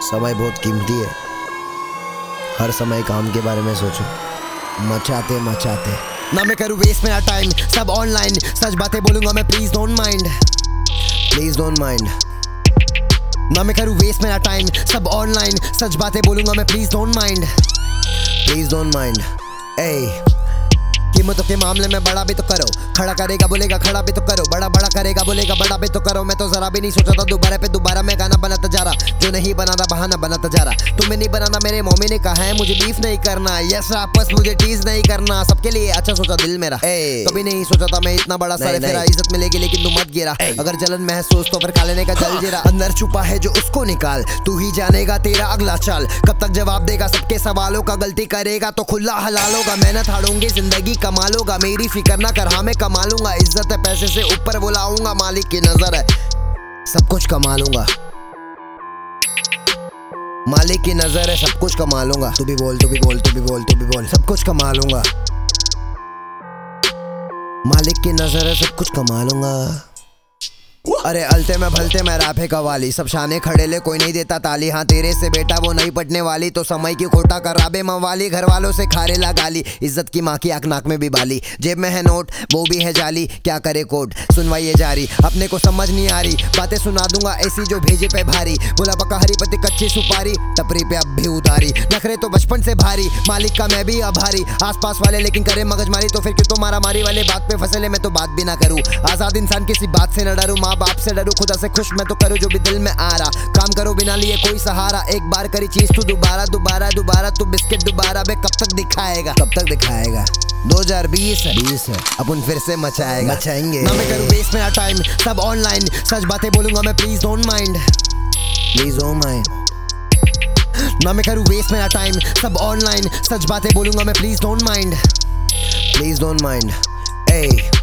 समय बहुत कीमती है। हर समय काम के बारे में सोचो। मचाते मचाते ना मैं करूँ वेस्ट मेरा टाइम, सब ऑनलाइन सच बातें बोलूंगा मैं, please don't mind, please don't mind. ना मैं करूँ वेस्ट मेरा टाइम, सब ऑनलाइन सच बातें बोलूंगा मैं, please don't mind, please don't mind. ए कीमतों के मामले में बड़ा भी तो करो, खड़ा करेगा बोलेगा खड़ा भी तो करो, बड़ा बड़ा करेगा बोलेगा बड़ा भी तो करो। मैं तो जरा भी नहीं सोचा था दोबारा पे दोबारा मैं गाना बनाता जा रहा, जो नहीं बनाता बहाना बनाता जा रहा। तुम्हें नहीं बनाना मेरे मम्मी ने कहा है, मुझे बीफ नहीं करना, यस आपस मुझे टीज नहीं करना, सबके लिए अच्छा सोचा दिल मेरा। कभी नहीं सोचा था मैं इतना बड़ा सर तेरा इज्जत मिलेगी लेकिन तू मत गिरा। अगर जलन महसूस तो फिर खा लेने का जल जीरा, अंदर छुपा है जो उसको निकाल, तू ही जानेगा तेरा अगला चाल, कब तक जवाब देगा सबके सवालों का, गलती करेगा तो खुला हलाल होगा, मेहनत हारूंगी जिंदगी कमा लूंगा, मेरी फिक्र ना कर हाँ मैं कमा लूंगा, इज्जत है पैसे से ऊपर बुलाऊंगा, मालिक की नजर है सब कुछ कमा लूंगा, मालिक की नजर है सब कुछ कमा लूंगा। तू भी बोल तू भी बोल तू भी बोल तू भी बोल, सब कुछ कमा लूंगा, मालिक की नजर है सब कुछ कमा लूंगा। अरे अलते में भलते में राफे कवाली, सब शाने खड़े ले कोई नहीं देता ताली, हाँ तेरे से बेटा वो नहीं पटने वाली, तो समय की खोटा कराबे मवाली, घर वालों से खारे ला गाली, इज्जत की माँ की आंख नाक में भी बाली, जेब में है नोट वो भी है जाली, क्या करे कोड सुनवाइए जारी, अपने को समझ नहीं आ रही बातें सुना दूंगा ऐसी जो भेजे पे भारी, बोला पका हरी पत्ती कच्ची सुपारी, टपरी पे अब भी उतारी, नखरे तो बचपन से भारी, मालिक का मैं भी आभारी, आसपास वाले लेकिन करे मगजमारी, तो फिर क्यों तो मारा मारी वाले बात पे फंसे ले, मैं तो बात भी ना करूँ, आजाद इंसान किसी बात से न डरूं, माँ बाप से डरूं, खुदा से खुश मैं तो करूं जो भी दिल में आ रहा, काम करो बिना लिए कोई सहारा, एक बार करी चीज तू दोबारा दोबारा दोबारा, तू बिस्किट दोबारा बे कब तक दिखाएगा, कब तक दिखाएगा। 2020 है अपन फिर से मचाएगा, मचाएंगे ना मैं करूं वेस्ट मेरा टाइम, सब ऑनलाइन सच बातें बोलूंगा मैं, please don't mind, please don't mind. ना मैं करूं वेस्ट मेरा टाइम, सब ऑनलाइन सच बातें बोलूंगा मैं, please don't mind, please don't mind. A